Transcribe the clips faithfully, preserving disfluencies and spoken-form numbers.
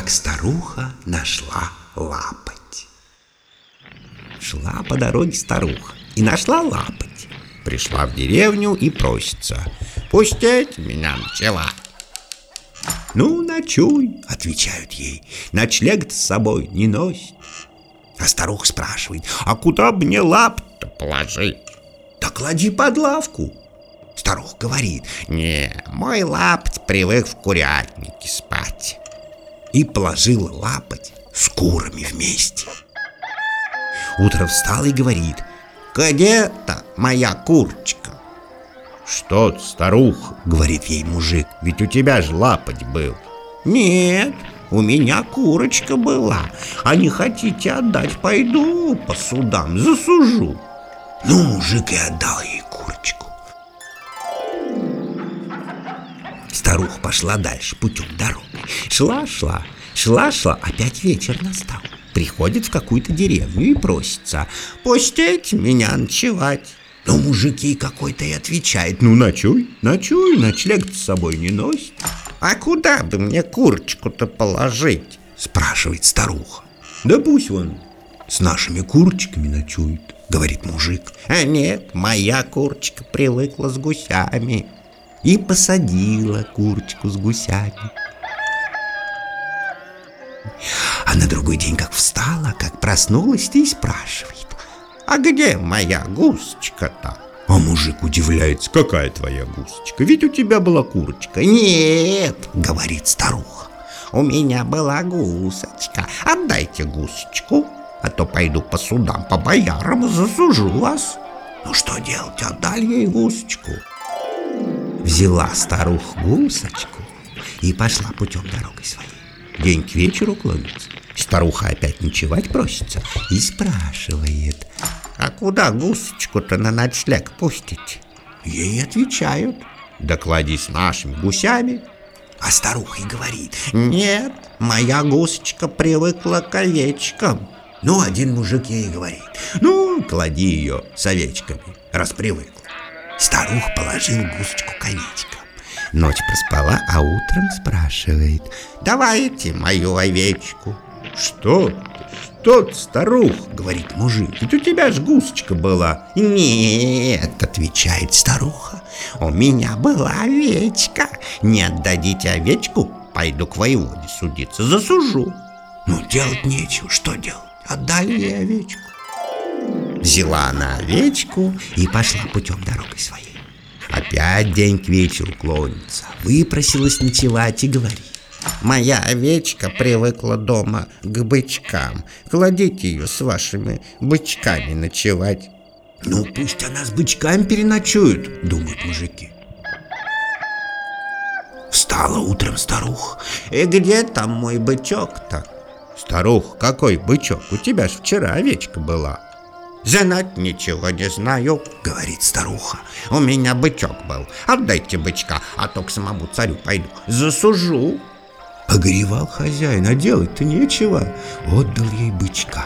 как старуха нашла лапоть. Шла по дороге старуха и нашла лапоть. Пришла в деревню и просится: «Пустите меня ночевать». «Ну, ночуй», — отвечают ей, — «ночлег-то с собой не носит». А старуха спрашивает: «А куда бы мне лапоть-то положить?» «Да клади под лавку». Старуха говорит: «Не, мой лапоть привык в курятнике спать». И положила лапоть с курами вместе. Утром встала и говорит: «Где-то моя курочка». «Что ты, старуха?» — говорит ей мужик, — «ведь у тебя же лапоть был». «Нет, у меня курочка была, а не хотите отдать, пойду по судам, засужу». Ну, мужик и отдал ей курочку. Старуха пошла дальше путем дороги. Шла-шла, шла-шла, опять вечер настал. Приходит в какую-то деревню и просится: «Пустите меня ночевать». Но мужик ей какой-то и отвечает: «Ну, ночуй, ночуй, ночлег-то с собой не носит». «А куда бы мне курочку-то положить?» — спрашивает старуха. «Да пусть он с нашими курочками ночует», — говорит мужик. «А нет, моя курочка привыкла с гусями». И посадила курочку с гусями. А на другой день как встала, как проснулась, и спрашивает: «А где моя гусочка-то?» А мужик удивляется: «Какая твоя гусочка? Ведь у тебя была курочка». «Нет, — говорит старуха, — у меня была гусочка. Отдайте гусочку, а то пойду по судам, по боярам, засужу вас». Ну что делать? Отдали ей гусочку. Взяла старуха гусочку и пошла путем дорогой своей. День к вечеру клонится. Старуха опять ночевать просится и спрашивает: «А куда гусочку-то на ночлег пустить?» Ей отвечают: «Да клади с нашими гусями». А старуха и говорит: «Нет, моя гусочка привыкла к овечкам». Ну, один мужик ей говорит: «Ну, клади ее с овечками, раз привыкла». Старуха положила гусочку к овечкам. Ночь проспала, а утром спрашивает: «Давайте мою овечку». «Что ты, что ты, старуха?» — говорит мужик, «ведь у тебя ж гусочка была». «Нет, — отвечает старуха, — у меня была овечка. Не отдадите овечку, пойду к воеводе судиться, засужу». Ну, делать нечего, что делать? Отдали ей овечку. Взяла она овечку и пошла путем дорогой своей. Опять день к вечеру клонится. Выпросилась ночевать и говорит: «Моя овечка привыкла дома к бычкам. Кладите ее с вашими бычками ночевать». Ну, пусть она с бычками переночует, думают мужики. Встала утром старуха: «И где там мой бычок-то?» «Старуха, какой бычок? У тебя ж вчера овечка была». «Знать ничего не знаю, — говорит старуха, — у меня бычок был. Отдайте бычка, а то к самому царю пойду, засужу». Погоревал хозяин, а делать-то нечего, отдал ей бычка.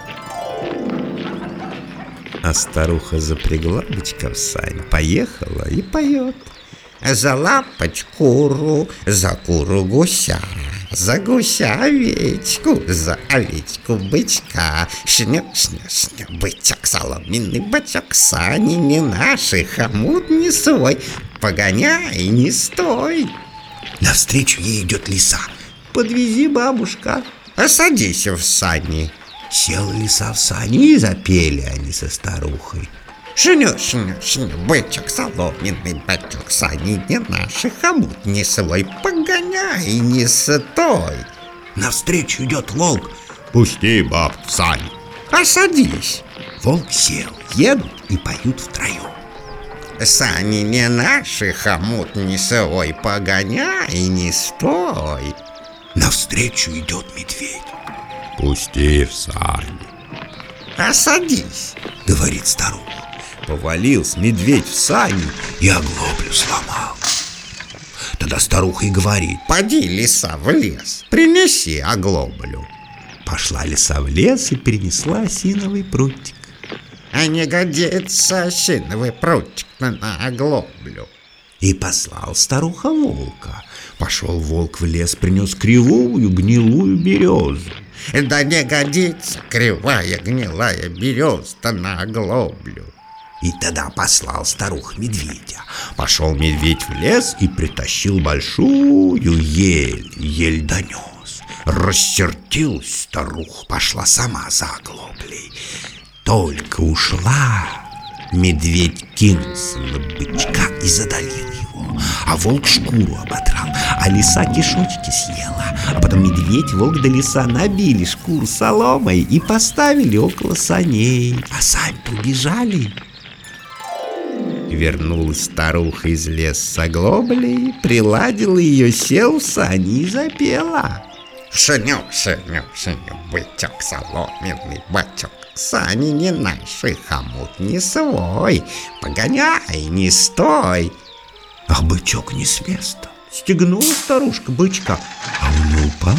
А старуха запрягла бычка в сань, поехала и поет: «За лапоть куру, за куру гуся, за гуся овечку, за овечку бычка. Шня-шня-шня, бычок соломенный, бычок сани не наши, хомут не свой, погоняй, не стой». Навстречу ей идет лиса: «Подвези, бабушка». «А садись в сани». Села лиса в сани, и запели они со старухой: «Шню-шню-шню, бычок соломенный, бычок сани не наши, хомут не свой, погоняй, не стой». Навстречу идет волк: «Пусти бабку в сани». «А садись». Волк сел, едут и поют втроем: «Сани не наши, хомут не свой, погоняй, не стой». Навстречу идет медведь: «Пусти в сани». «А садись», — говорит старуха. Повалился медведь в сани и оглоблю сломал. Тогда старуха и говорит: «Поди, лиса, в лес, принеси оглоблю». Пошла лиса в лес и принесла осиновый прутик. «А не годится осиновый прутик на оглоблю». И послал старуха волка: Пошел волк в лес, принес кривую гнилую березу. Да не годится кривая гнилая береза на оглоблю. И тогда послал старух медведя. Пошел медведь в лес и притащил большую ель. Ель донес. Рассердилась старуха, пошла сама за оглоблей. Только ушла, медведь кинулся на бычка и задавил его, а волк шкуру оботрал, а лиса кишочки съела. А потом медведь, волк да лиса набили шкуру соломой и поставили около саней, а сами-то убежали. Вернулась старуха из леса с оглоблей, приладила ее, сел в сани и запела. Шаню, шаню, шаню, бычок соломенный, бачок. Сани не наши, хомут не свой, погоняй, не стой. А бычок не с места. Стегнула старушка бычка, а он не упал.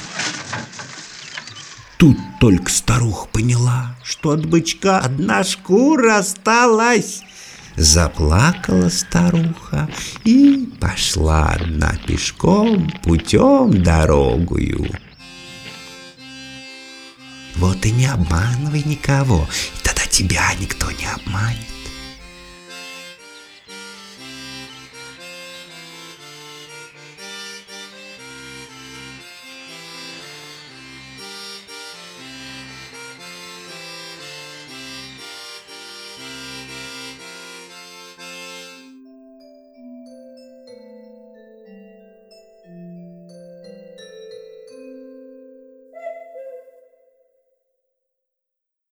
Тут только старуха поняла, что от бычка одна шкура осталась. Заплакала старуха и пошла одна пешком путем дорогую. Вот и не обманывай никого, и тогда тебя никто не обманет.